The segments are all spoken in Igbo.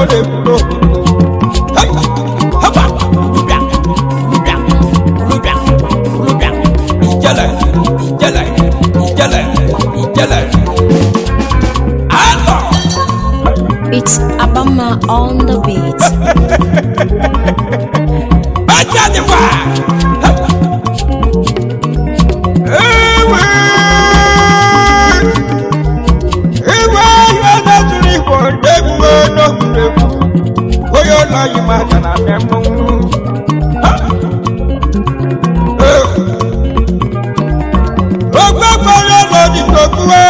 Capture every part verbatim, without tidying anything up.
de bulo haba lubia lubia lubia lubia ijala ijala ijala ijala alo It's Abama on the beat. bacha de wa ewe ewe ya na turi ko de bulo no de oyo la yima kana demo ogba pare lo di tokuwe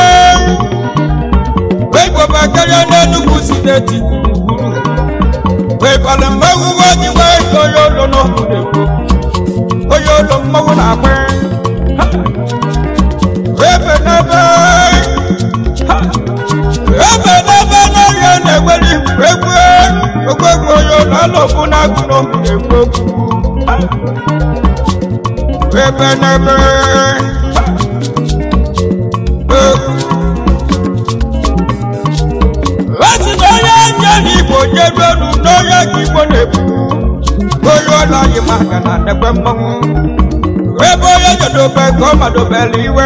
we go bakare na nugu sideti we pale mawu wa ni we oyo lo no de oyo lo mawu na pe we be na be we be na be na ye na we ri we we oyo la lo bu na gu no de ku we be na be Wasi no ya jani bo jedonu no ya ki bo nebu oyo la yi magana de pemmo we bo ya jodo be ko ma do beliwe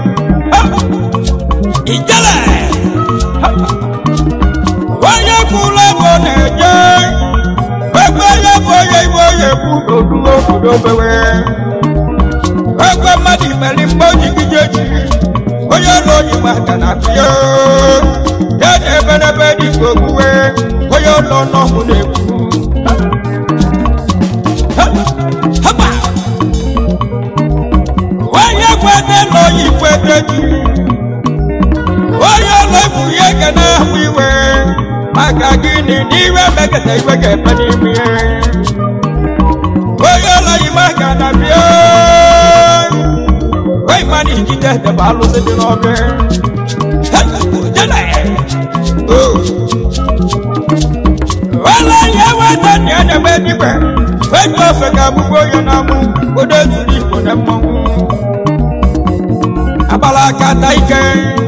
ijala wa ya kula bo ne je we bo ya bo ya bo ya bu do do do bewe we ko ma di meli mo ji gijeji oyo lo yi magana yo ya de bere be di goguwe oyo lo no mu de ku haba wa ya kwete lo yi kwete ji oyo lo bu ye kana wiwe maka gini niwe mekete iwe ke pani mi oyo lo yi magana bio we mani jite de balu se de no be wala ya wata ni ana bedi ba we to fe ka bu go yana mu o de turi ko de mo abala ka taike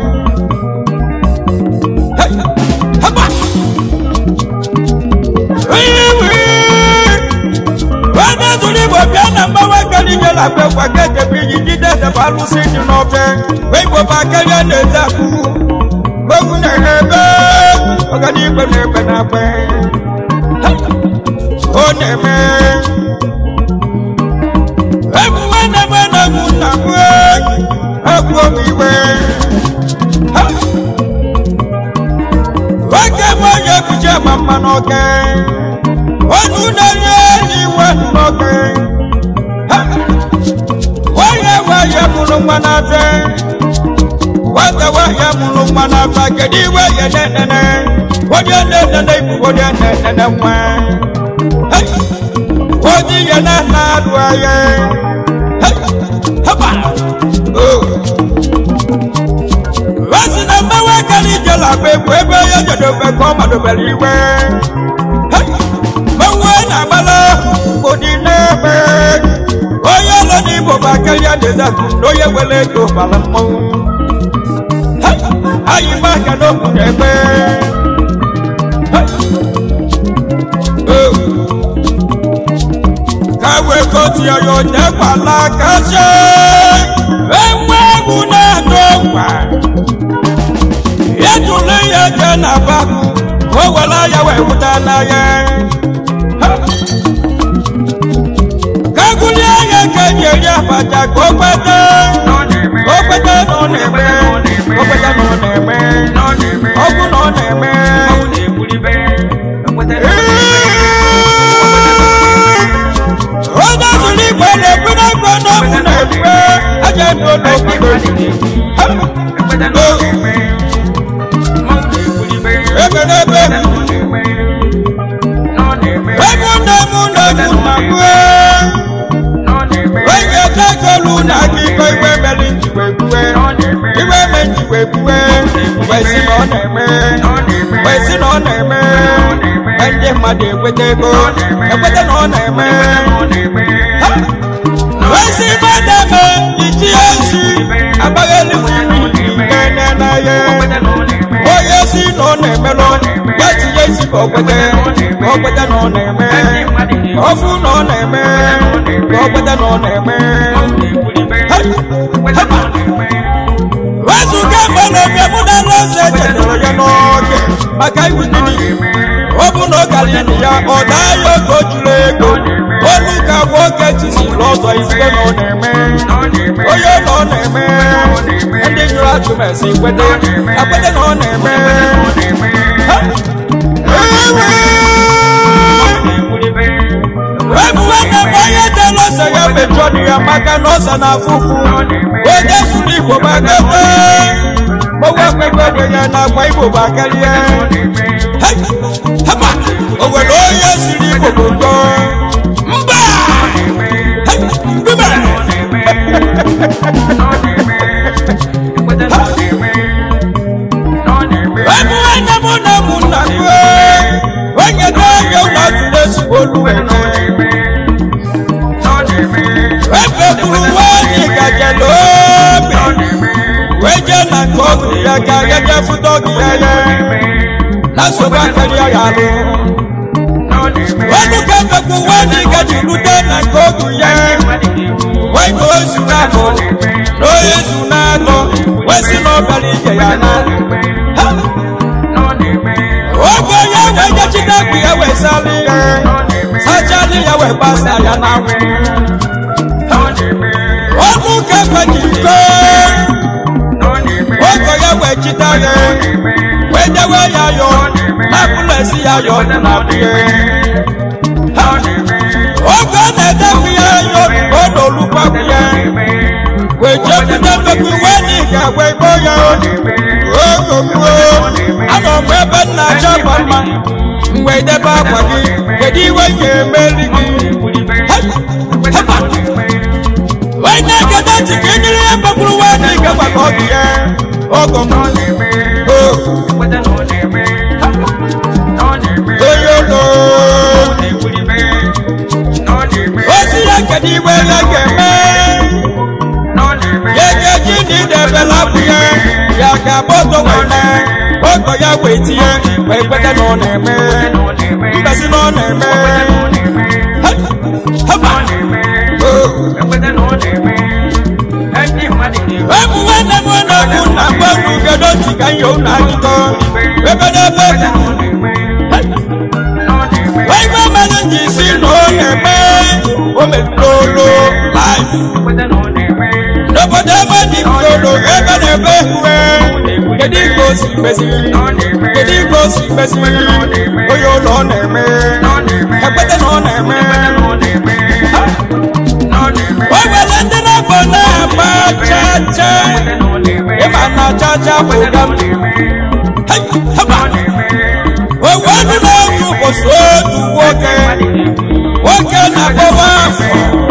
haba wewe wana turi bo bia na ma wa ka ni la pe kwa ke ke bi ji de de ba lu se ni no be we go ba ka ya de ta ku Ogun na ebe ogani pele pena pe o ne me ebu na me na mu na we ebu mi we wa ke mo ye ku je mama no ke onu na ye ni wa no ke wa ye wa ye mu no mana te wata wa ya mulu mana fa kedi wa ya nene wodi nene nene ibu wodi nene nene wa hey wodi ya na na dua ye hey haba oh wasi na mawa kali jala pe pe be ya jodo pe ko ma do beli we hey mawa na bala wodi nebe oya lo ni bo ba kali ya de za lo ye wele to bala mo ayi ma ka no ku ebe ka we ko ti ayo je pala ka se enwe bu na do pa ye tu le ye je na ba o wala ya we uta na ye ka ku le ye ke je ya ba ta ko pete ko pete no ne be ko pete no ne be ogun no ne be o da suli pele pele pele mu ne be aje do lo ko ebe ebe ebe na mu na mu na we we ta ko lu na ki ko iwe beli ti we we iwe me ti we we we si no na me we si no na me ende ma de we te go e we te no na me we si ma de me ti esi abageli fi mi na na ye o ye si no na me no we ti ye si ọgbẹdẹ ọgbẹdẹ nọ na-eme ọfụ nọ na-eme ọgbẹdẹ nọ na-eme wezuga mgbe na-eme mụ na nlọsọ echetara ya n'oge maka iwu nini ọ bụ na ọ gara ili ya ọ daa ya oge o juru ego olu ka nwoke tisiri ọzọ ife nọ na-eme onye nọ na-eme ndị nyụrụ atụmesi kwete akwete nọ na-eme ebuwe na-eme onye jere ọsọ ya mejọ dị ya maka na ọsọ na afụfụ onye sụrụ igbo gbagete owe kpekpe ya na-agba igbo gbakarịa o nwere onye siri igbo gbogbo mba ebuwe na mụ na mụ na onye na-enye ụlọ atụrụ ezigbo olu eme ebe kwuru nwanyị gajere obi wee jee na nke ọgụ ya ka ya jee fụta ọgụ ya ya na nsogbu akarịa ya alụ ọnụ ka mbekwu nwanyị gaji rute na nke ọgụ ya wee ka ozu na-atọ na onye zu na-atọ wee si n'ọbara ije ya na oge ya wee jechita akpụ ya wee sali ya sachali ya wee gbasa ya na anwụ ọnụ ka gbaji iko oge ya wee chita ya wee dewe ya yọ na-apụlesi ya yọ na bie oge na-edekwu ya yọ ọ n'olukwakwụ ya wee jepụta mmekwu iwe n'ịga wee gboo ya oge gbuo anọ m ebe nna achọba mma mgbe idebe akwa gị kedu iwe ga-emeri gị wee na-egede ntị ka ịdịrị ya mgbakwuru wee n'ịga gbaka ọgụ ya ọgụ m oyolo ozi ya kedu iwe ya ga-eme ya ga-eji ndị idebela bụ ya ya ga-agba ọtọ wee mee ọgọ ya wee tinye wee kweta na ọ na-eme mbesi na ọ na-eme ebu nwanne m na-ekwu na mgbanwe ugedo ntị ka nye ụlọ akụkọ ebe n'ebe wee gbe mmadụ ji isi na ọ na-eme o merụrụ life n'obodo ebe dị mkpụrụ ebe na-ebe uwe kedu ka o si meziri kedu ka o si meziri onye ụlọ ọ na-eme ekwete na ọ na-eme o nwere ndị na-agba na-agba chacha ịma na chacha bụ ụga m owe ọnụ na-otu ụbọchị otu nwoke nwoke na-agbawa afọ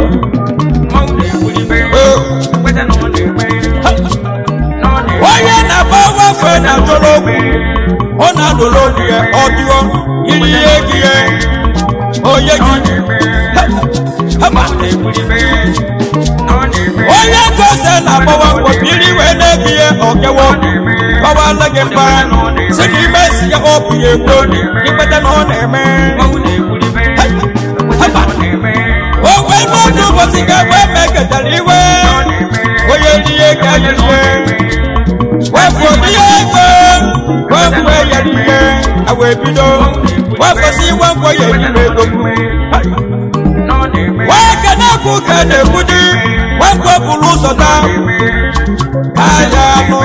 onye na-agbawa afọ na-ajọrọ ogwu ọ na-adụrụ obi ya ọ dụọ iri ihe gị ya onye gị onye gose na-agbawa mbọ biri wee na-ebi ya ọkewa gbawala gị mba si n'ime si ya ọ bụ ya egwu ikpete na ọ na-eme o wee n'otu ụbọchị ga-egbe emeketara iwe onye rie ka ya rie wefu ihe ego wefu eyere ihe a wee bido wefosi iwe ngwa ya erime ego nwoke na-ekwu ka na-ekwudi nwoke bụrụ ụzọ taa ka ya anụ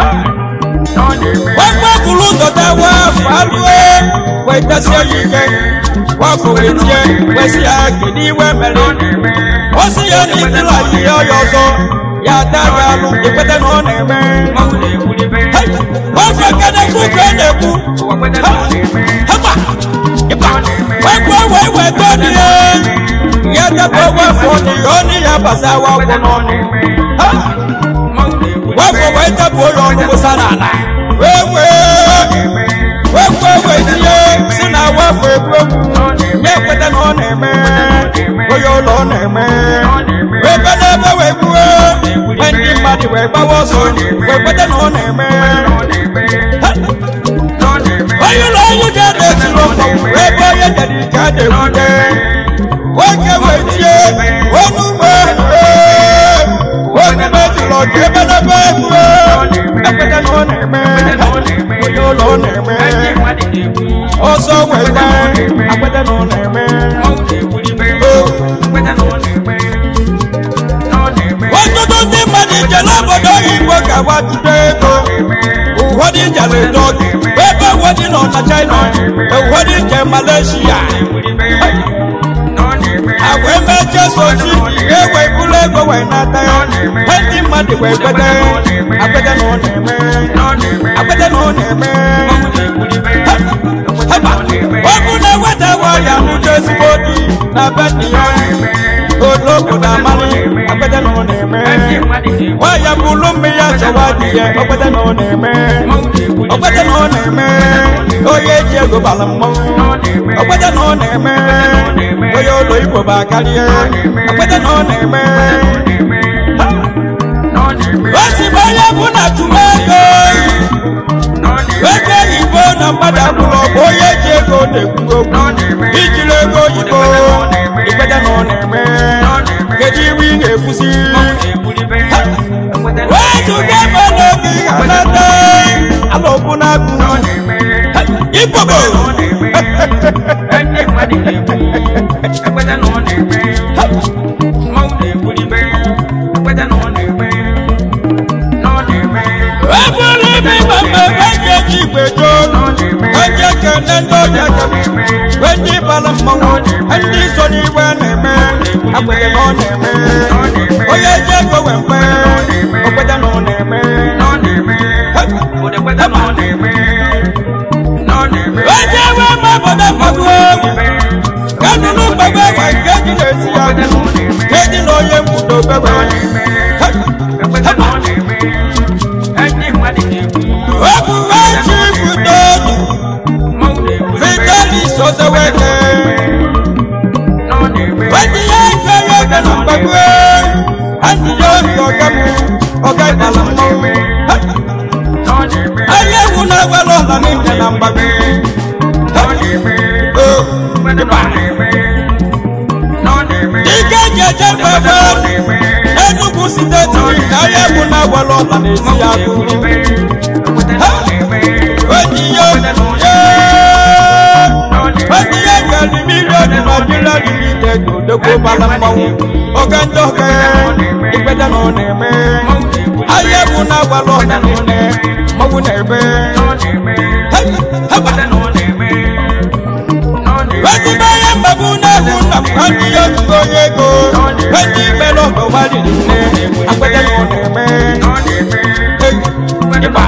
nwoke bụrụ ụzọ taa wefu alụe wee tasie ya ike wefu wee tie wesi ya kedu iwe mere o si ya na itila ihe ọya ọzọ ya taa ya alụ ikwete na ọ na-eme wefu eke na-ekwu ka ọ na-ekwu wekwe wee weta ọnụ ya debe wefu ọnụ ya ọnụ ya basawa ọgwụ n'ọnụ wefu wee debe onye ọnụ wụsara ala wee wee wekwe wee tinye si na wefu egwu egwu ya ekweta na ọ na-eme onye ụlọ ọ na-eme ebe n'ebe wee gbuo ndị mmadụ wee gbawa ọsọ wee kweta na ọ na-eme onye ụlọ onye ga-ede lọ́pọ̀ ebe onye jere ike a na-ekwute nwoke wetie onugbe onye mezuru ọgụ ebe n'ebe egwu ekweta na ọ na-eme onye ụlọ ọ na-eme ọsọ weta akweta na ọ na-eme ọtụtụ ndị mmadụ ijele obodo oyibo ga-agbatudo ego ụfọdụ ijele dọgị ebe ụfọdụ nọ na China ụfọdụ ije Malaysia agwa emeche sosi ewe bụrụ ego wee nata ya ndị mmadụ wee kweta akweta na ọ na-eme akweta na ọ na-eme ọ bụ na eweta ya n'ụjọ ezigbo di na be nne ya olóko na mali agbẹjẹ na ọ na-eme wáyà bulu mmiri achọwa di ya ọgbẹjẹ na ọ na-eme ọgbẹjẹ na ọ na-eme onye eji ego bala mmọnwụ ọgbẹjẹ na ọ na-eme onye ụlọ igbo ba karịa ọgbẹjẹ na ọ na-eme osigbo onye bụ na chụwa ego ego oyibo na mmadụ abụrụ ọgbọ onye eji ego na-ekwu okwu ijiri ego oyibo ọgbẹjẹ na ọ na-eme kedu iwe ị na-ekwusi wetu gebe n'oge alata ala okwu na-agụ ikpobo eburu ibe mama eje ji igwe joo eje kene ndị ọja keme ndị bala mmanwụ ndị so n'igwe na-eme agbede na ọ na-eme onye ji ego wee mpe okweta na ọ na-eme onye wee ma obodo mgbago kanụnụ mgbago egwe nke ji na-esi ya nke dị na onye mkwudo bebe obuwe ji fudo Vitalis Ozeweke wetin ya nke ya ebe na mgbagwo ndị ya oge ọga mụ ọga ịbala mmọnwụ anyị egwu na-ewere ọla n'ike na mgbagwo ike ji eje mbebe Enugu steeti na anyị egwu na-ewere ọla n'ezi ya agụ wetin ya Wadi ya gali milioni Nigeria limited Odoko bala mmanwụ Oge ndị oge Igbeda na ọ na-eme Ahịa bụ na agwala ọ na-eme Mmanwụ na-ebe Wezibe ya mgbabu na-egwu na Ndị ya ojigbo onye ego Ndị mere ọgọ wali nne Agbeda na ọ na-eme Ịba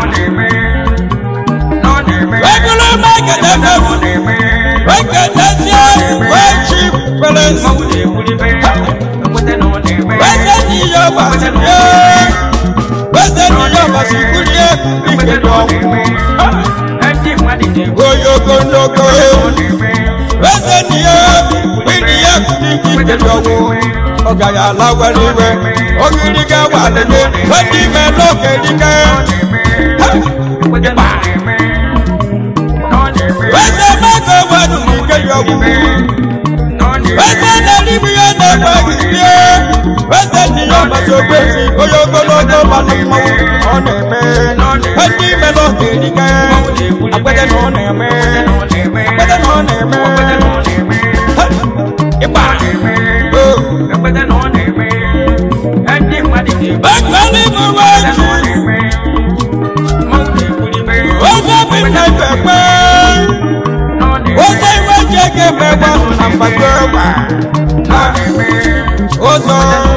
Egulu magede mewu Wekenezie wechi pelensi Weze niyo basiye Weze niyo basikulie Ikedo Goyogo ndoko Weze niyo Winiye kutiki ikedo Ogaya laweliwe Ogiriga walene Wendi meloke dike Weze mego wadu nike yogu Weze nalibu ya nebagisiye Weze niyo masobezi Oyogo logo balamu Oneme Wendi meloke dike Akwede no neme Akwede no neme Ipa Akwede no neme Bakwali mwaji Ozo bina pepe Ozo iwe jege pepe Ambagwewa Ozo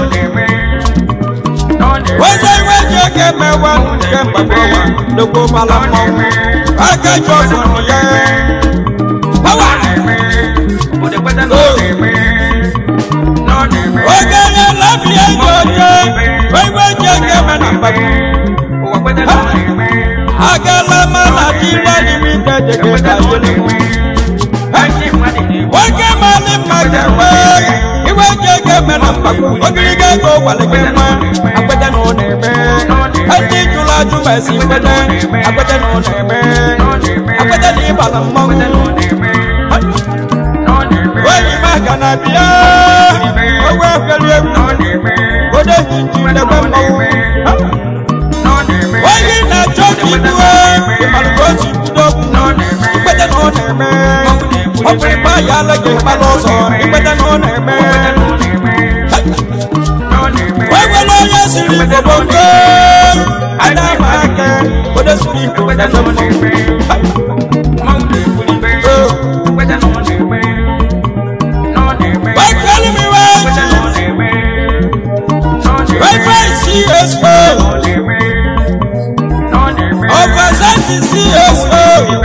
Ozo iwe jege pepe Ambagwewa Loko malamu Ake jofu niye Power Oge ya labi ya yoje Iwe jege pepe Ambagwewa Agalama na jira limited jegeda yelimu Wage mali majewe Iwe jege mena mpaku Ogiriga go walegema Akwede no neme Andi jula jumesi kwede Akwede no neme Akwede ni bala mmangu na bia owe fele o de ji na ba mo oyi na joki duwe malgoji budo ipete no na me o pe pa ya la ke pa lo so ipete no na me wewe lo yesiri bobo adama ke o de siri ko na mo C S O Overseas C S O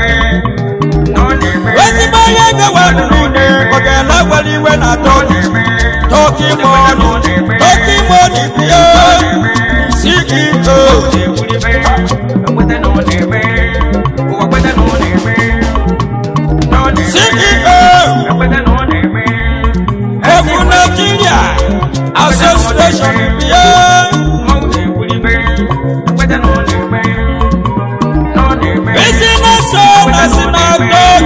Where's my younger one? Okay, now what you when I talk talking money, talking money, C E O C E O of Nigeria Association Business owners in our dog.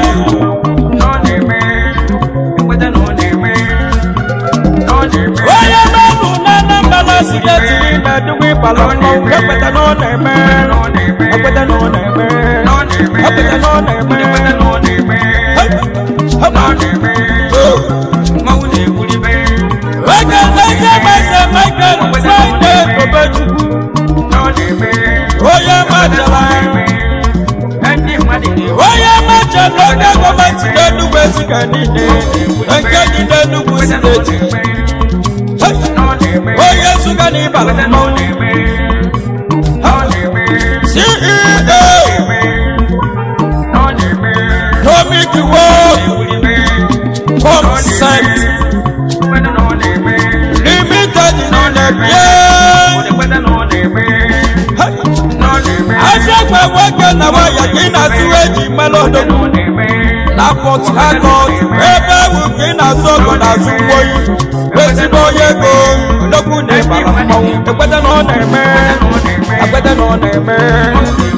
Why am I not balance getting that we balloon? I put an on a man, I put an on a man, I put an on a man. Come on, I can make myself, I can find it. Oh, yeah, my line. Why am I just not going to do what you can do? And get in the new city. Oh, yes, you can eat money. C E O don't make you walk. Consent. Limited in on the I said, my work and I was again as you ready, Melody. Lapot Hagot, ever working as so good as you were. Where's it all you go? The good name, the better on a man, a better on a man.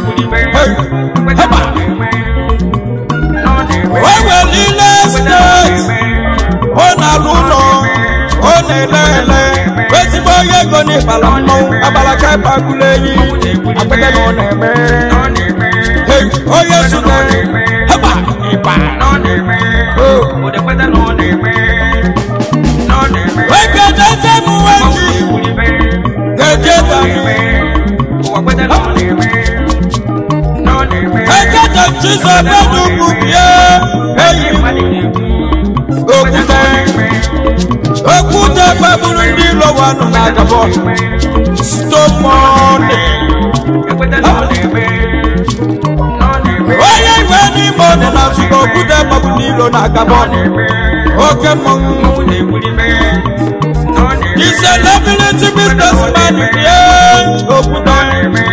Why will he last night? On a luno, on a lele. Where's it all you go? Nipalamo, Abalaka Pagulay. I better know them. Hey, oh yes, you know. Haba, ipa, no name. Oh, the better know them. No name. Wake up, that's a movie. Get it done. Oh, better know them. No name. I got the cheese of the book, yeah. Hey, oh, good time. Oh, good time, Babylon, no one like a boy. Stop money. Why I any money now to go to the Babylon on a carbon? Okay, money. He's a lovely businessman. Yeah, oh, good on.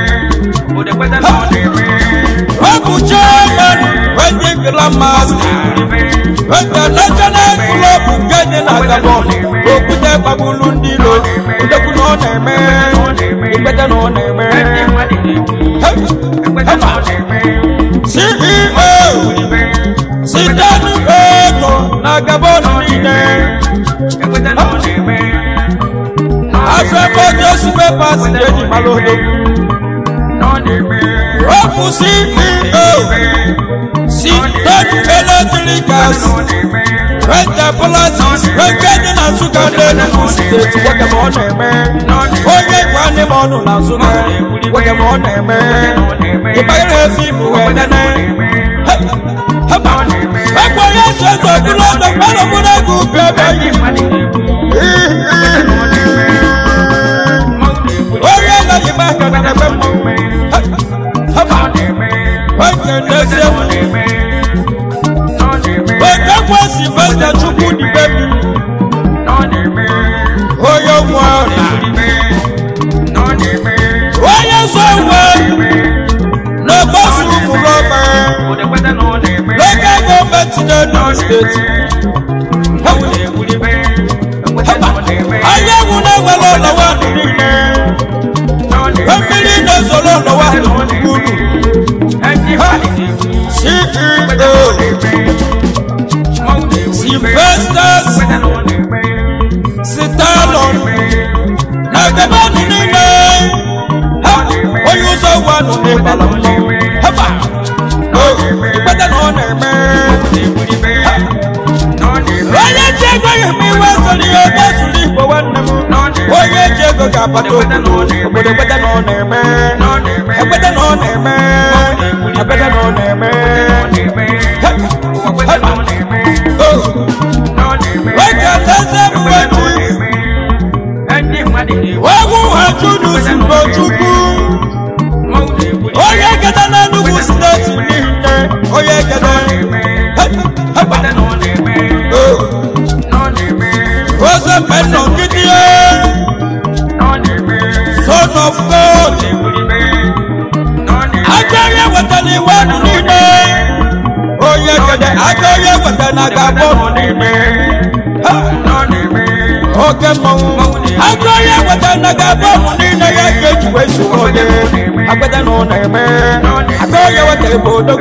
Abu Chairman, when the Grandmaster, when the National Club getting a carbon, go to the Babylon, the good on a man, the better on a man. C E O sit down Nagabon I said just papers in the Malodo Ropu C E O sit down electricals when the policies when getting a sugar then state what the money man oh yeah one name on Nazuka what the money man if I have people when the name come on I'm going to say to the Lord the man of the good baby oh yeah that you back on the come on what can they say but that was the first that you put the baby oh you want oh you so well no boss room rubber local government in the state I never know what I want to do family knows all I want to do C E O Sylvester's Agabani nile Oyu so wanu ni balamu Haba Ikwete no neme Oye jego yemi wasoli Oga suli po wanemu Oye jego kapato Obodo kwete no neme Ekwete no neme Ekwete no neme Haba Weka tese mwetu Wagu hachudu simbo chuku Oye gada na nugu state nile Oye gada Haba Ose peno kitie Son of God Agoye watani wanu nile Oye gada agoye watana gabonu nile Oke mou Agoye watana gabonu nile ya keji wesu oye Agbada no neme Agoye watani bodo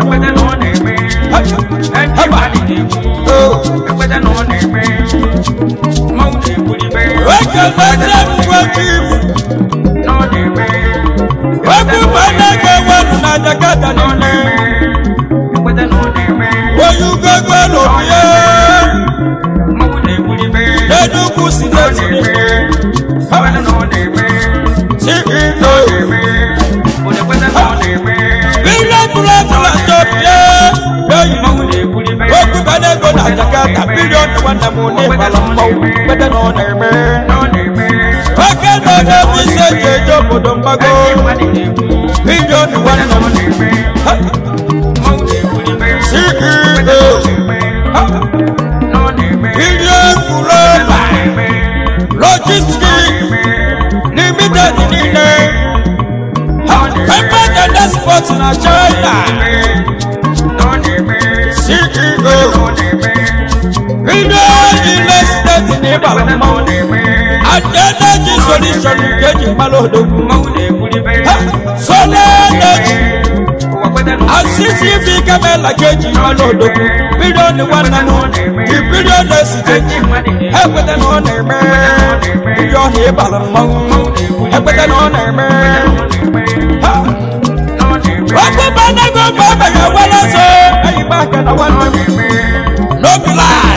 Haba Agbada no neme Wake up and work Waku manage wanu na jakata none Woyu gagwa lopiye Dedu kusideti nime Si ino Bila tula tula topiye Waku manage na jakata Billion wana mune balambo Wete no neme Wake no na vise jejo podombago Billion wana mune Si ino Billion Kuloba Logistic Limited nile Pembe the sport na China C E O Billion Investment ni Balamo And energy solution Keji Malodo Solar energy And C C T V camera Keji Malodo Billion one and one The billion is Keji Help with an honor man Billion here Balamo Help with an honor man Wako bana go baba ya wala so Ayi baka na wana No be lie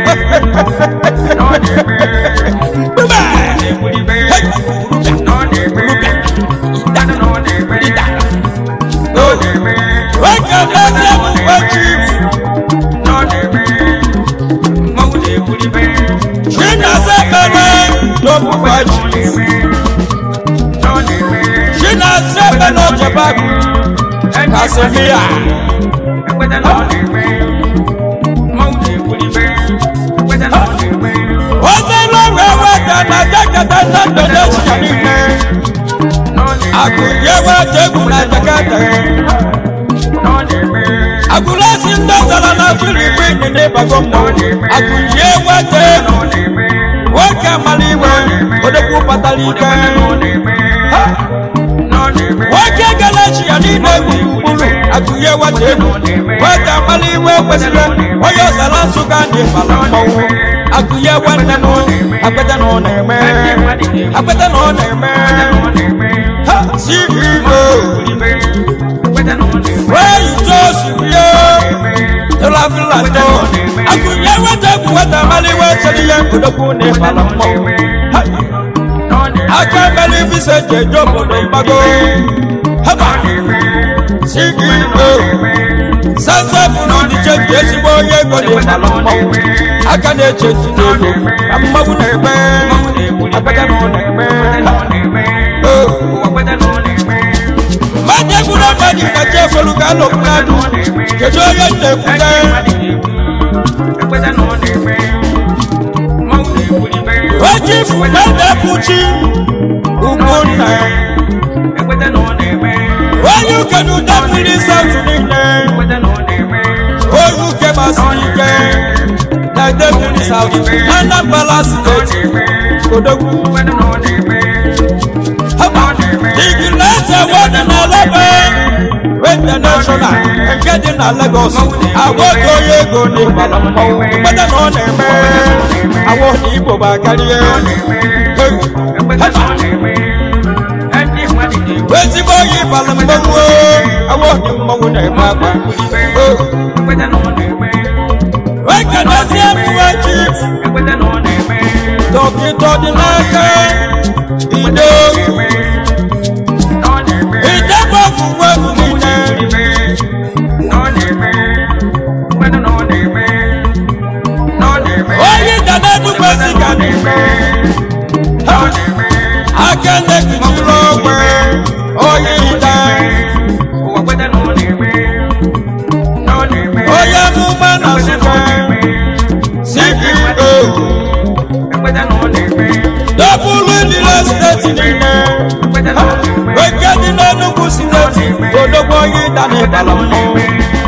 Buma Waka bana go chief Shina sebele No buwa chief Shina sebele jebagu Kasemia Ose lo wewe kana jakata na donation nime Akuyewa tebu na jakata Agulasi ndazala na Filipini ne bagombo Akuyewa tebu Waka maliwe Odeku patalika Wake galachi anine bulu Akuye watemu Waka maliwe wesile Oyo salansuka ni balamo Akuye wanenu Akwete no neme Akwete no neme Ha, C E O Where you just you Tola filato Akuye watemu Wata maliwe Chaliye kudoku ni balamo I can't believe he said you jump on the bago. Haba, C E O. Sansa Pulu the change, yes, boy, you're going to Malamo. I can't change the name. I'm not going to man. I better know the man. Oh, Mother, good on money, I just look at the plan. Get your young What if we let that put you? Why you can do that with this afternoon? Oh, you came as we can. Like the police out. And I'm balanced. Go to the letter one and eleven. When the national and getting a Lagos, I want to go to Malamo. But I know the man. I want to go back again. bala mmanwụ awọ dị mmanwụ na-eme agba weka na-esi ebuwe chief dọkịta dị n'aka ido idebe ọgwụgwọ egwu niile onye dada enukwesị ka n'ime aka na-ekijiri ogbe onye ide onye amụma na nsụka C E O dọbụlụ niile steeti niile oke dị n'Enugu steeti odogbo onye ịda n'ịbala mmụọ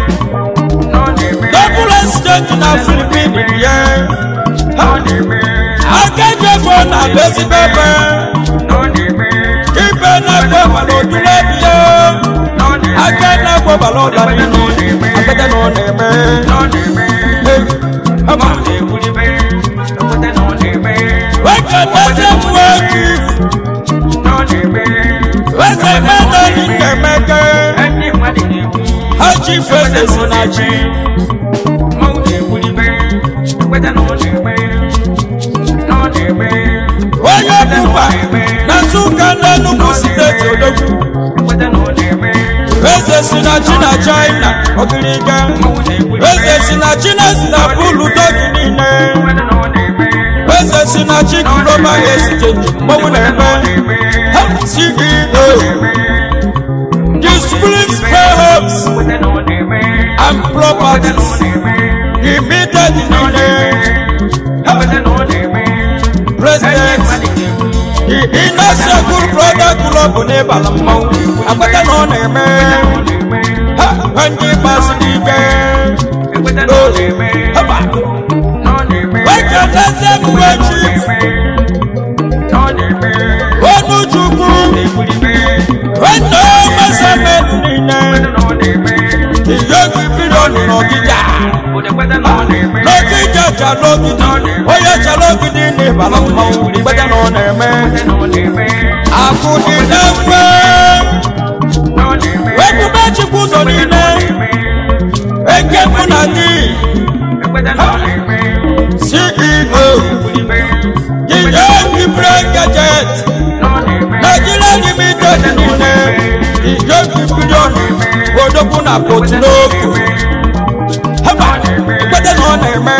dọbụlụ steeti na Filipin ya aka jefo na bezibebe ibe na-egbe mana odule biya aka na-egbe bala ụdara inu akpete na ọ na-eme weka neze mweji weze mena nikemeke haji feze sinaji onye bụba na Nsụka na Enugu steeti odogwu weze sinaji na China ogiriga weze sinaji na Istanbul dogi niile weze sinaji global exchange mmanwụ na-eme C E O Displays Homes and Properties Limited niile President the Inner Circle Brother Club n'ịbala mmanwụ agbata na ọ na-eme ndị masị n'ike weka neze mgbe chief onu chukwu wendo masamen niile iyogu bilion n'ogija n'ogija chalogidi onye chalogidi n'ịbala mmanwụ agbata na ọ na-eme akụ dị na mgbe wekube chukwu ụzọ niile eke mụ na gị C E O Gide Gibre Gadget Nigeria Limited niile Gide Gibrion odogwu na Potinoku haba ikwete na ọ na-eme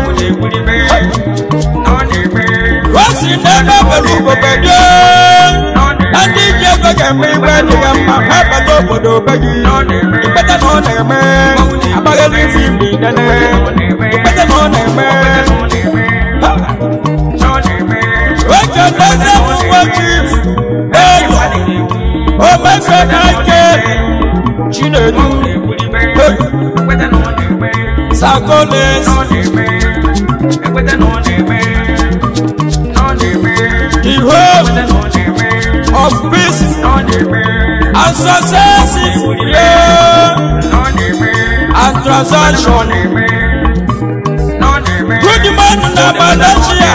osi n'ebe bere ugobede na ndị ji ego ga-eme igbe dị ya mma ha bata obodo obegi ikwete na ọ na-eme agbaghịrị ife ime idene ikwete na ọ na-eme weke neze mụnwe chief ego omefe na ike Chinedu Sakoles the hope of peace and success and transaction good man na Malaysia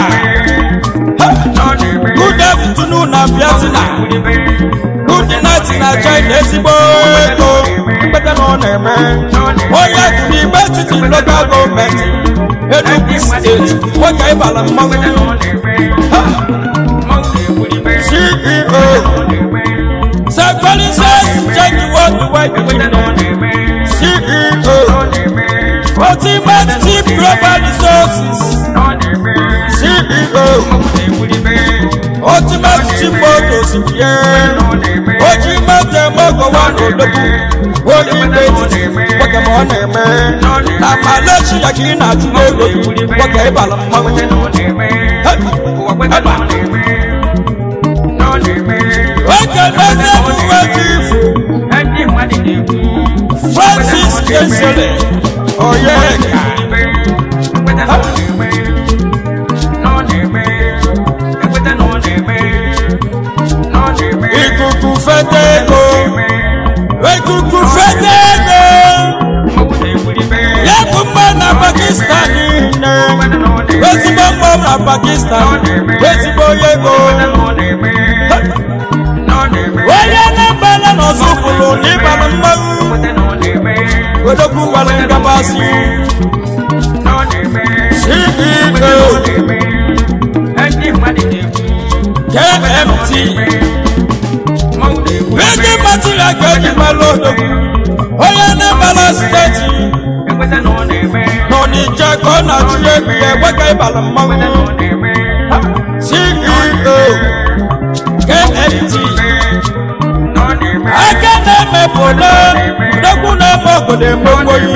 good afternoon na Vietnam good night na China ezigbo ego mkpete na ọ na-eme onye dị n'igbe etiti local gọọmenti Enugu steeti nwoke ịbala mmanwụ C E O Sakwalises Jenny Worldwide C E O Ultimate Team Global Resources C E O Ultimate Team Motors Oji Mate Mogo Wano Lobu Oji Mate Waka ma ọ na-eme na Malaysia ka ị na-ajụ n'ego nwoke ịbala mmanwụ weke neze mụnwe chief Francis Kesele Oyeka ikuku fete ego ikuku fete ego yabu mma na Pakistan niile ezigbo mma na Pakistan ezigbo ego onye na-agbala n'ọzụkwụ nwere ngabasị C E O K M T Big material ga-eji malụ odogwu onye na-ebala steeti nọ n'ije ka ọ na-achụ egwu ya enweghị ịbala mmanwụ C E O K M T aka na-emepụta odogwu na-eme obodo emegboyi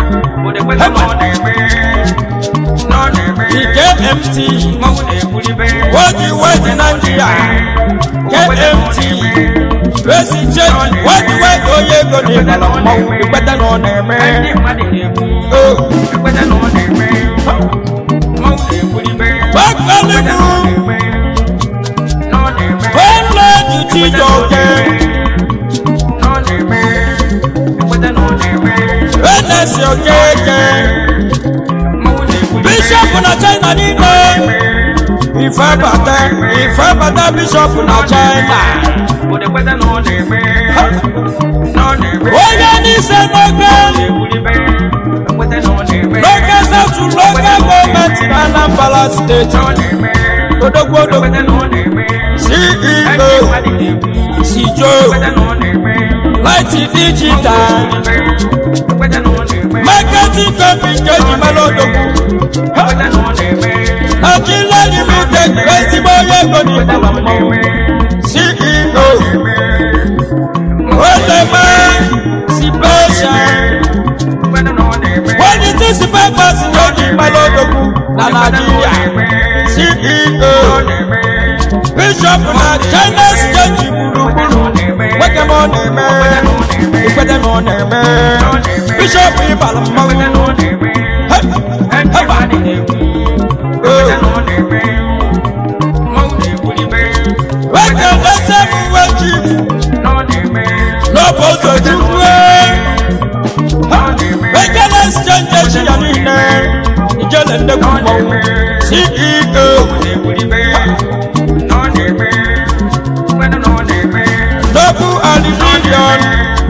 K M T Wadi Wadi Nigeria K M T Resi Jeji Wadi Wadi Oye Goni Bala Mmanwụ Ikweta na ọ na-eme Bakalimu Wala Juji Joke Venesi Okeke Bishop na China niile Ife bata Ife bata Bishop na China Oye n'ise n'oge N'oge South Local Government na Anambra State Odogwu Odogwu C E O Sijo Light Digital Marketing company Keji Malodogwu Akila Limited Ezigbo Ego ni Bala Mmanwụ C E O Olema Sipesha Quality Spapers Keji Malodogwu na Nigeria C E O Bishop na China Keji Gburugburu Weke m ọ na-eme Ikwete m ọ na-eme Bishop Ibala Mmanwụ Weke na-ese m weji N'obodo Chukwu Weke na-exchange echi ya niile Ijele ndekwu mmanwụ C E O Double aluminium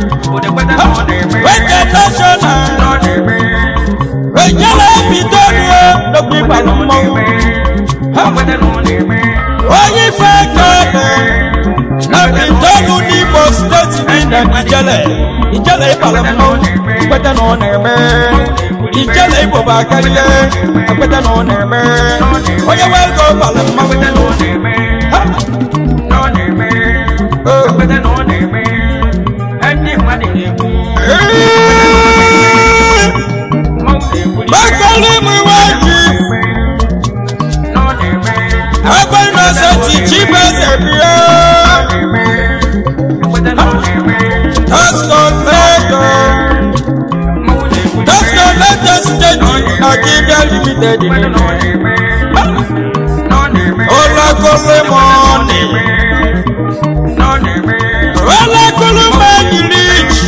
Weke national Wejele bidoro N'ogbe Ibala Mmanwụ Oyi fekele Na bidoro n'Imo State niile Ijele Ijele Ibala Mmanwụ Ikwete na ọ na-eme Ijele Igbo bụ akarịa Ikwete na ọ na-eme Onye wego Ibala Mmanwụ Bakalimu Iwaji Agba Innocent Chibeze bia Tasco Leto Tasco Leto Stage Nigeria Limited Olakole Money Olakole Money Rich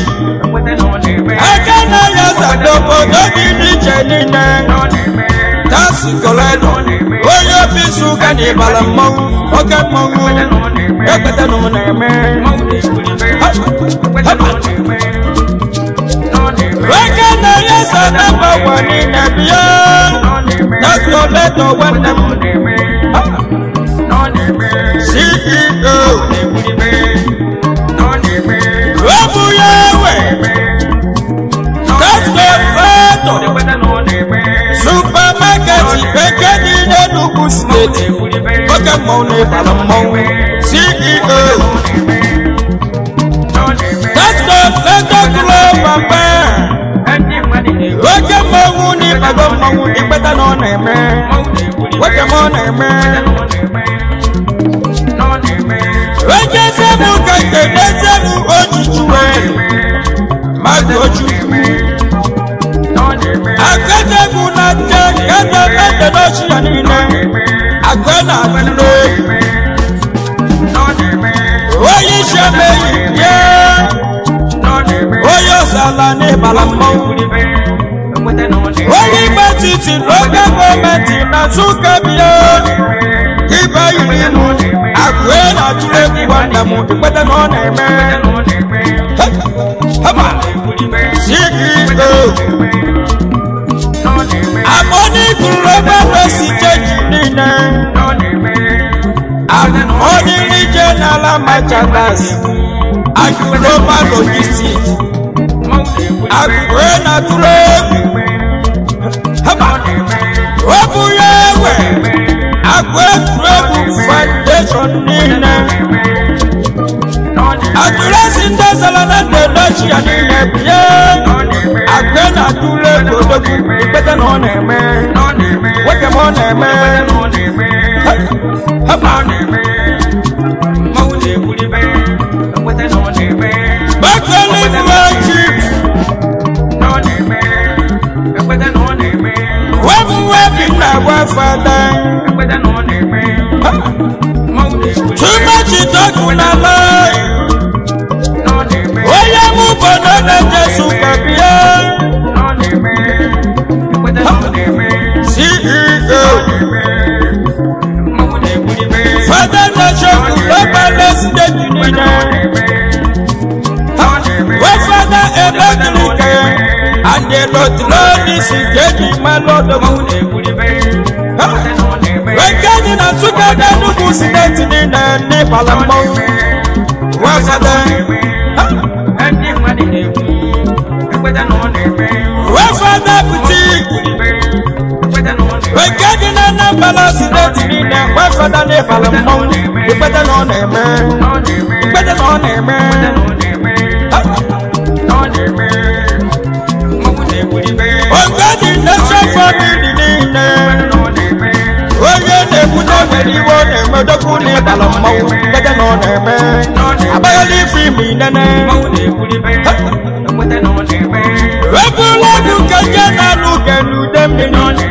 Akana Yasa Dopo Dogi Rich Nine Tasco Leto Oyo Bisu Kani Bala Mmanwụ Oke Mmanwụ Ekwete na ọ na-eme Weke na Yasa Dopo Wani Nebia Tasco Leto Wende C E O Robu Yawe Tasco Leto Supermarket Ekedi n'Enugu State Oke Mmanwụ na Ibala Mmanwụ C E O Tasco Leto Global Bank Oke Mmanwụ na Ibala Mmanwụ Ikwete na ọ na-eme Oke m ọ na-eme Oke Sebu ka Kede Sebu Ojijuwe Mmadụ Ojukwu Akadegu na je Kede Kede n'ochi ya niile Agbe na adịle Oyi Shemeyi ye Oyi Osala na Ibala Mmanwụ Oyi Metiti Local Government na Nsukka bia Ibe Irimu Agbe na adịle Nwanne m Ikwete na ọ na-eme Haba C E O Amoni Global Message Nina Amoni Regional Merchandise Global Logistics Agwena Trade Wabuyewe Agwe Trade Foundation Nina Adulasi Tazalana Dedachi Anine Biye Agwena Trade Kodoku Ipete no neme Weke mo neme Hapa neme Maune Bulibe Wete no neme Bakali Mwaji No neme Wete no neme Wabu webi na wafada Wete no neme Maune Bulibe Too much talk na lie No neme Oya mubono na Jesu kabia No neme Wete no neme C E O Father Nation Global Message Nina Where Father Electric and the Lord Lord is getting my Lord of When getting a sugar than the Muslim in the Nepal and Mount Where Father Where Father Boutique When getting a number of students in the Where Father Nepal and Mount You better know name You better know name Oh God in the shop family name Oh yeah they put up any one name The good name Balamau Better know name I better leave him in the name People like you can get a look and do them in on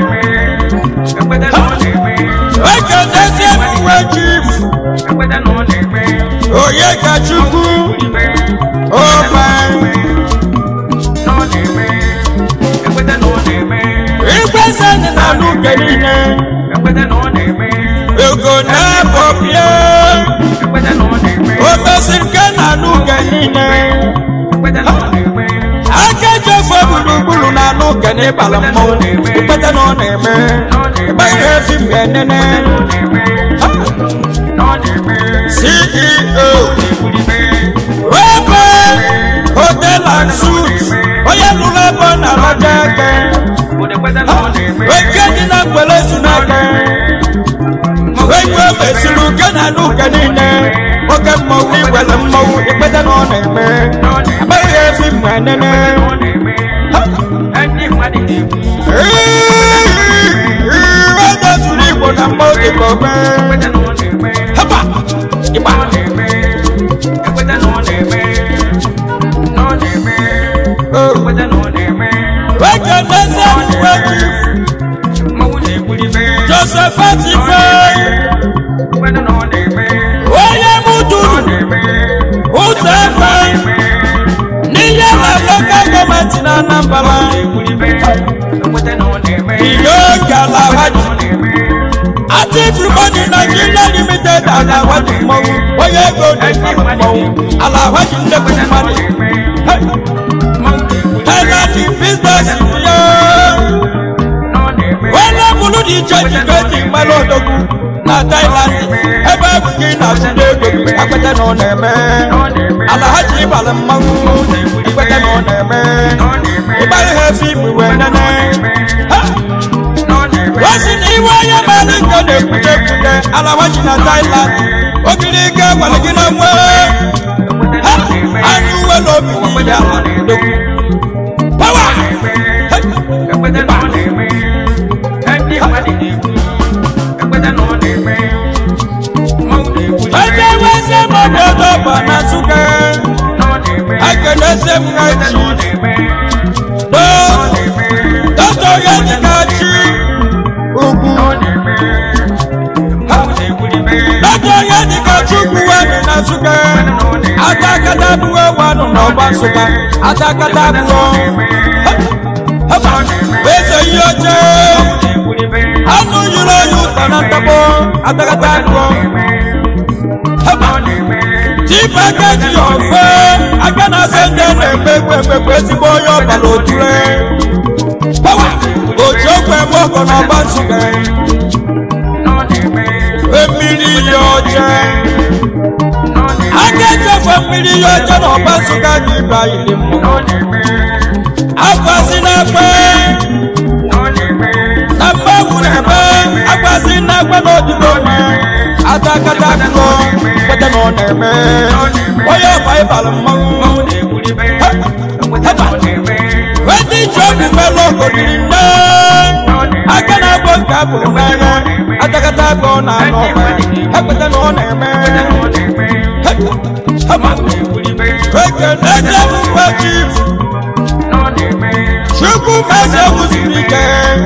I can just say we chief Oh yeah got you Oh man Represent and I look at it You go now for you Oh person can I look at it I can't just for Bulu na no can a balamo You better know name By him C E O Weber Hotel and Suits Oh yeah Lulabon Alajake We're getting up well as soon as We're Messilu can I look at it Okay, Mowgli, well, I'm Mowgli, you better know name By him and him What does you live on a multiple man? Hapa, Iba, oh, where can I say Joseph Fatify? Why am I doing? Who's that? Niya la local government in Anambra. Iyoga la wadi. Ati everybody Nigeria limited ala wadi mo. Oye go dey mo. Ala wadi nde ko mani. Ela di business yo. Wala bulu di church go di malodogu. Na Thailand, ebe buki na Sudan, akwete no neme. Alhaji Balamau, akwete no neme. Ibali hefi mwe nene. Wasi ni waya mali kone kute kute. Alhaji na Thailand, okilike waligina mwe. Anu welo bini ya doku. Power. Akwete no neme. Endi wadi neme. I was a mother of Banasuka. I can say, no, don't get Kachi. Don't get Kachi, Nasuka. Atakatabu, one of Basuka. Atakatabu. Where's a yacht? I know you know you, Tanatabo. Atakatabu. chief agaji ofe aka na sende na-eme ekpekpe ezigbo onye ọbara otule pawa oji okwe mọgọ na ọba nsụga mmiri ya ọcha agaji ofe mmiri ya ọcha na ọba nsụga dị ịba yiri mmụọ akwasị na-ekpe na mgbanwu na-eme akwasị na-ekpe n'odibo mma atakata akụkọ kwete na ọ na-eme onye ọba ịbara mmanwụ ndị ji omume lọgodiri nne aka na-agbo nke abụrụ n'anya atakata akụkọ na anọ ekwete na ọ na-eme ekene emume chief chukwu meze wuziri ike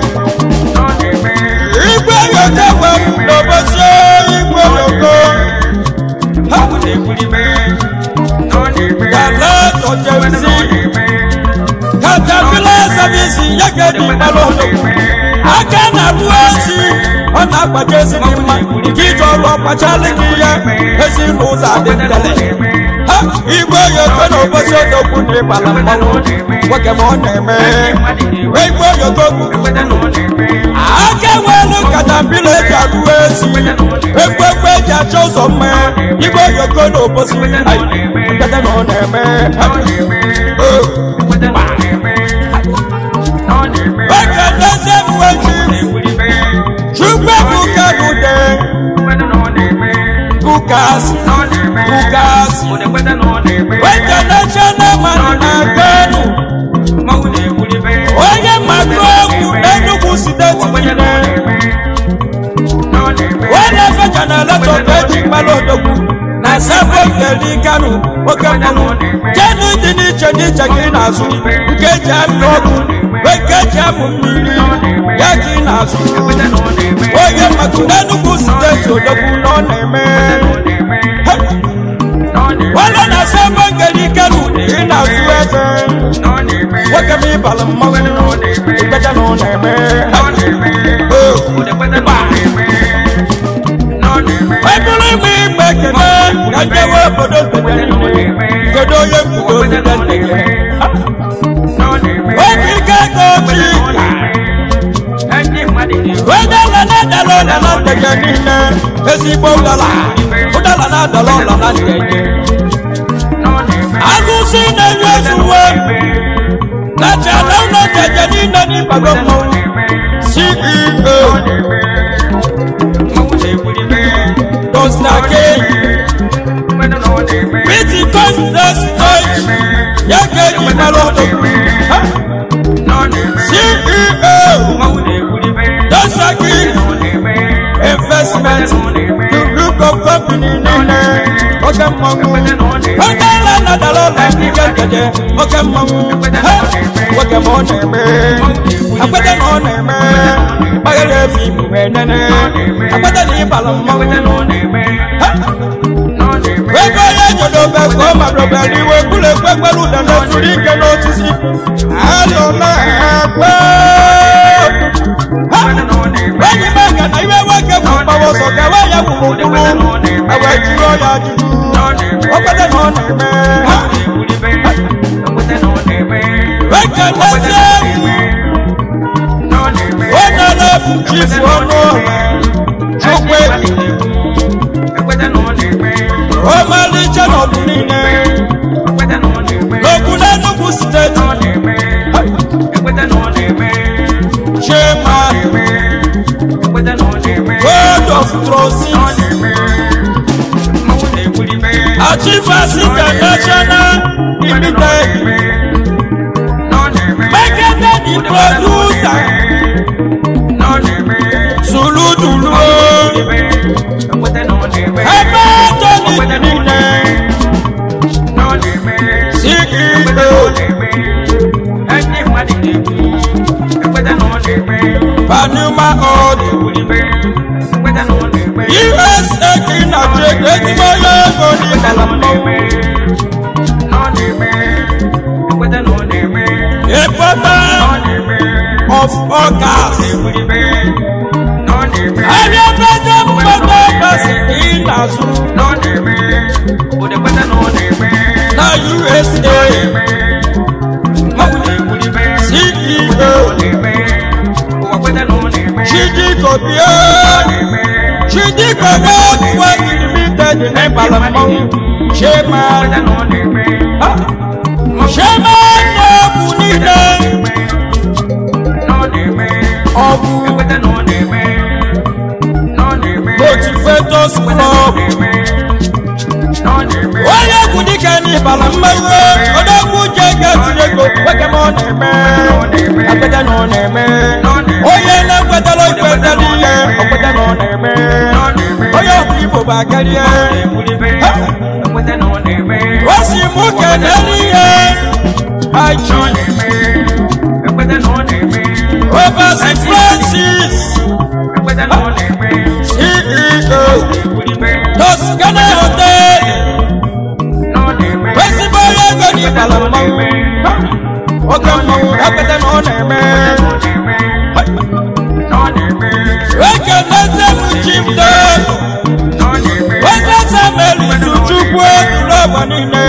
igwe yote gwe n'obosi igwe yoko yàrá tọjẹsí katapila sábìsì yagadi balọdọ akẹnàlú ẹsì ọ̀nà àgbàjẹsí ni ma kíjọ lọ pàṣẹlẹ kìíyẹ ẹsì lùsà dẹdẹlẹ igwe yoko n'obosi odogwu ní balamọlú wọkẹmọ nẹmẹ igwe yoko akẹwẹlú katapila jagu ẹsì egbegbe eji achọ ụzọ mma igwe yoko n'obosi nkata na ọ na-eme ekadeze mweji chukwe bukagude bukasi bukasi wekanachana mani na kanu onye makrogu Enugu steeti niile wọ́n fẹ́jà náà lọ́tọ̀ méjì pálọ̀dọ̀gbù na sẹ́fọ̀ ìkẹ̀lì kánú oke mmanụ jẹ́nu dị n'iche n'iche gị n'azụ nke ji amị ọkụ nke ji amụ mmiri ya gị n'azụ onye maka Enugu steeti odogwu na ọ na-eme wọ́n na sẹ́fọ̀ ìkẹ̀lì kánú gị n'azụ eze nwoke m ịbala mmanwụ ikpeja na ọ na-eme ebulu mi gbẹkẹlẹ ẹjẹwọ obodo gbẹdẹ gbẹdọ yẹ gbẹdọ gbẹdẹ obi kẹkọọ bi wẹdẹ lana dalo lana tẹjẹ nílẹ ezigbo dala udala na dalo lana tẹjẹ agusi n'ewi ezuwe n'ajà lọnà tẹjẹ nílẹ ní gbàgbọmọ C E O. Dostake Pretty Constance Deutsch Yagedi Malodo C E O Dostake Investment The group of company Nene Oke Mmangu Oke Lana Dalola Nikekeje Oke Mmangu Oke Moneme Akwede Moneme Bagale Fimu Nene Akwede Ni Balammangu Ego ya jodo be ko ma do be riwe kule pe pelu dan do suri ke no tisi alo na pe Wani manga na iwe wake ku pa wo so ka wa ya ku mu ku awe jiro ya ju o pe de no ne me Wake na se O na na ji fo no Chukwe Omali chano dunine Lokuna Enugu State Chairman Board of Trustees Achievers International Limited Marketed the producer Sulu Dulu Ebe Tony Nine C E O Panuma Old U S A Kina Jake Etimoye Goni Balambo Epapa of August Area President Papa Basi Inazu na U S A C E O Chidi Kobia Chidi Kobia Limited ní Balamọ Chairman Chairman ọ̀bù nílẹ̀ ọ̀bù Motivators Club onye egwu dịka ní Balamọ odogwu jẹ́ gẹ́gẹ́ wẹ́gẹ́mọ́ na-eme agbẹ́dẹ́ nọ na-eme onye na-ekwetara ikweta niile ọkweta nọ na-eme onye ọkụ Igbo bụ akarịa o si mụ kene n'ihe aji Obasi Francis C E O Toscana Hotel ezigbo onye ego ní Balamọ oke mmanwụ ekweta na ọ na-eme ekeneze m chimde eze sameli tuchukwu n'ọgba niile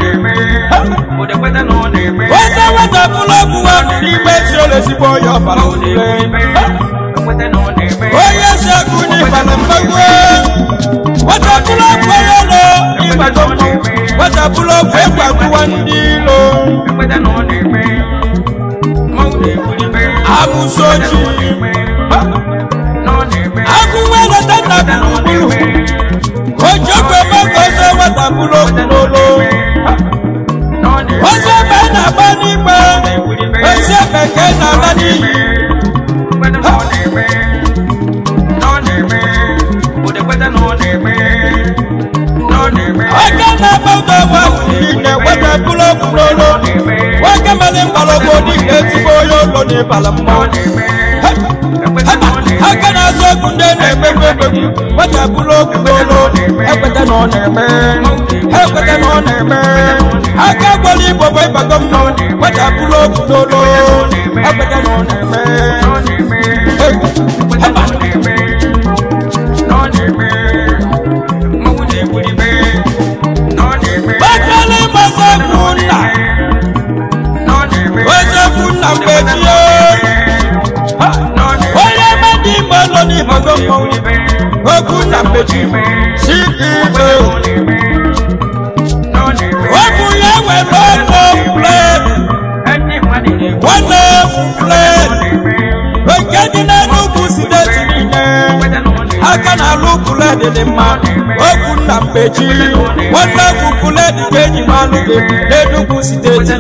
eze wetapụrụ ọgwụ ahụ n'ime ezi ole ezigbo onye ọbara niile onye si agụ n'ịbala mmanwụ wetapụrụ ọgwụ onye ụlọ ịgbado mmanwụ wetapụrụ ọgwụ egwu agụwa ndị ilo amusoji agụwa lọta na gburugburu ojogbe mọgọ ọzọ wetapụrụ okwu n'olu ọzọ ebe na-agba n'igbe ezi ebe ka ị na-ala n'iyi oge na-agba ụdọ ọgba niile wetapụrụ okwu n'olu nwoke mere mgbọrọgwụ dịka ezigbo onye ụlọ ní Balamọ aka na-azụ okwu ndị na-emegbu emegbu wetapụrụ okwu n'olu ekweta na ọ na-eme ekweta na ọ na-eme aka gbara Igbo bụ ịgbago mmụọ wetapụrụ okwu n'olu ekweta na ọ na-eme bakali mazakwu nna ozekwu nna mgbechie onye mmadụ Igbo nọ n'Igbo mmọnwụ okwu nna mgbechi C E O okwu ya were ọnụ flet nwanne flet nke dị n'Enugu steeti niile aka na-alụ flet dị mma okwu nna mgbechi nwanne bụ flet ka eji malụ gị n'Enugu steeti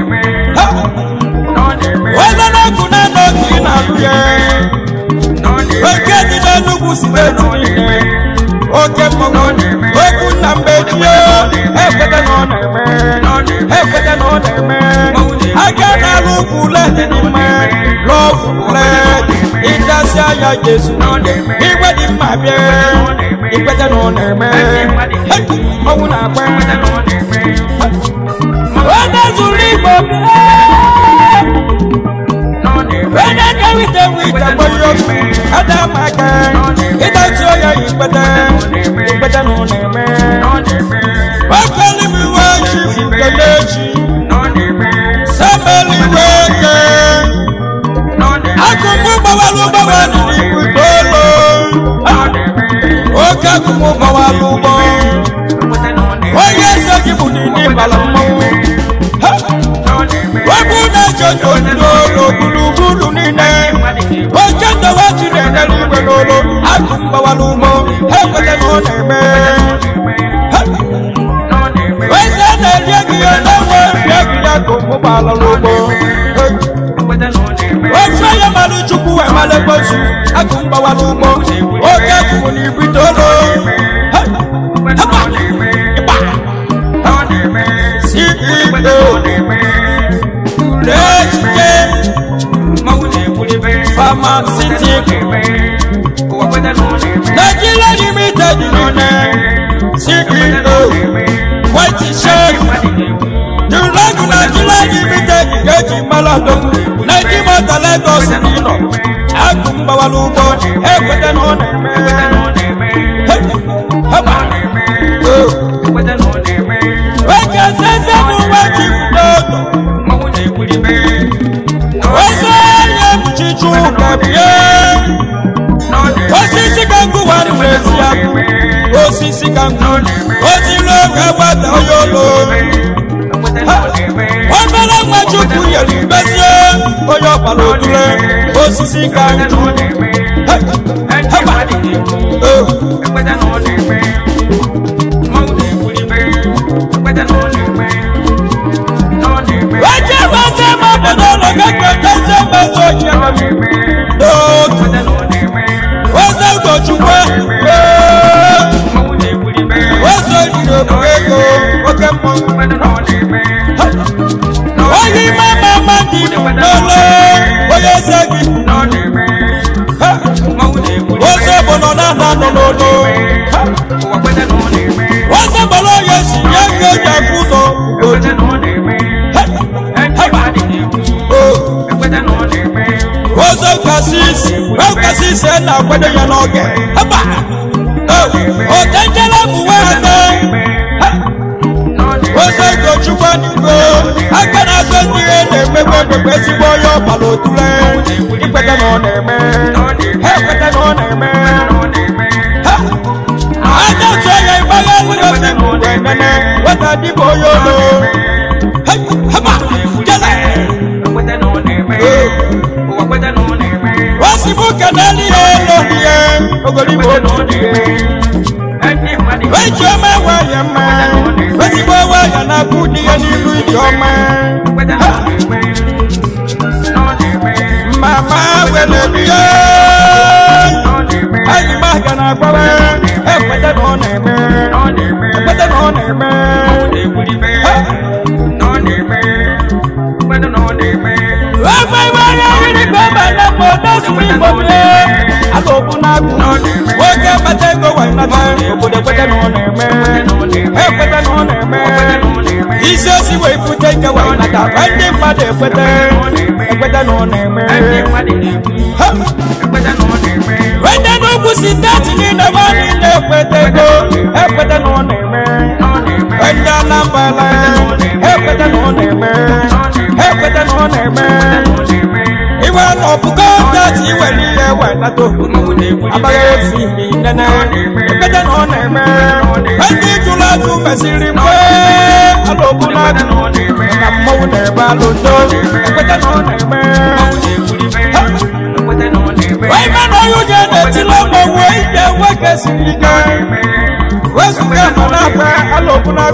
onye na-ekwu na n'oge ị na-alụ ya oke dị n'Enugu steeti niile oke mmọnwụ okwu nna mgbechi ekweta na ọ na-eme ekweta na ọ na-eme aka na-alụ flet dị mma lọv flet ịdasị anya Jesu igwe dị mma bịa ikweta na ọ na-eme ọnwụ na-akpa onye zuru Igbo onye na-ewite wite gboyo adamaka ịdasị oya ikweta ikweta na ọ na-eme okeli m iwe chifu kelechi sameli weke akụmụ gbawalụ gbawalụ n'Igbo itoolu oke akụmụ gbawalụ ụgbọ onye eze gị bụ n'ime Balamọ wepụ na-ejojo n'olu gburugburu niile oke ndowe ji na-enyere igwe n'olu akụm gbawalụ ụgbọ ekweta na ọ na-eme eze na-eri ego ya na-enwe nri ego ya ka ụmụ gbalala ụgbọ ofe ya mara Chukwu wee mara ekposu akụm gbawalụ ụgbọ oke akụmụ na Igbo itoolu C E O Urechiche Pharmaceutical Nigeria Limited none C E O White Shirt Duragu Nigeria Limited Geji Maladogu Nigeria Lagos Nino Agum Bawalubo ekweta na ọ na-eme osisi ka nkụ oziri oge gbata onye ụlọ obere nwa chukwu nyere mbezie onye ọbara otule osisi ka nkụ weje weze mabodo ụlọ gagweteze mmeso ochie weze ugochukwu weze ojiri okwu ego oke mmọnwụ onye ime mama dị n'ụlọ onye eze gị weze bụ nọ na nọ n'ụlọ weze gbara onye si nye nke eji afụ ụzọ weze kasisi kasisi na-akwado ya n'oge otenjela bụ nwata weze gochukwu n'ugo aka na-azọ ndị ihe na-emegbe emegbe ezigbo onye ọbara otule ikweta na ọ na-eme ha ekweta na ọ na-eme aja otu onye ịgbagha nwegosi mgbe nene weta dịbụ onye olo wasibu kanali ye lodiye ogolibo lodiye wejoma wayama wesibo wayana kudiye nilu ijoma mama welebiye ayi magana gbawe ekwete no neme ekwete no neme Woke Matego, why not? He says he will put take away like a random mother, but then on him. When the no pussy dancing in the morning, let them go, help them on him. When the number line, help them on him, help them on him. Iwan of God, he will hear when I do. About me, Nana, better on him. When did you like to message him? Hello, Bunad, I'm more than a balloon, better on him. Why man are you getting it? Love away, the workers in the game. Where's the camera? Hello, Bunad,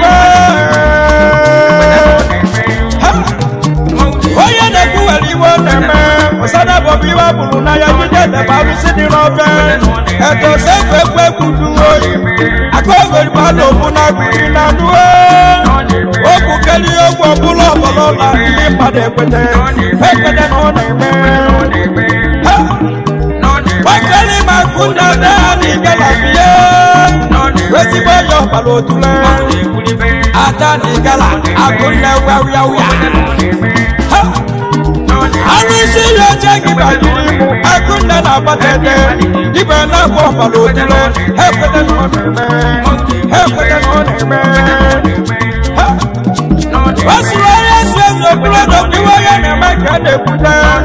Sada Bobby Wabuna, you get the Babu City Rover, and to say, where could you go? I go to Palo Bunabina, Oku Kelly, Obulo, Bolola, Pade, better than on a man. Why can he make good at the Galabia? Where's the boy of Palo to learn? Atani Gala, I could never wear. I will see your jacket by you. I could not have a better. Even now, Buffalo, help with the man, help with the man. What's why I said the blood of the way and I can't put down?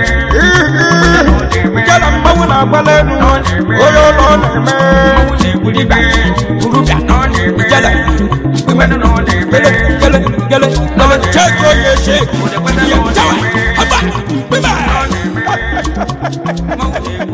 Get a moan of Balloon, or your own man, would you back? Uruga, on the Gala. We went on the Gala, Gala, Gala, Gala, check for your shape. Bye bye.